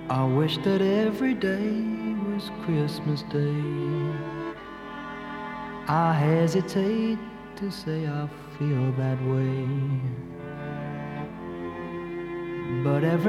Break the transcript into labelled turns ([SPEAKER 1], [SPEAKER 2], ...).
[SPEAKER 1] I wish that every day was Christmas Day. I hesitate to say I feel that way, but every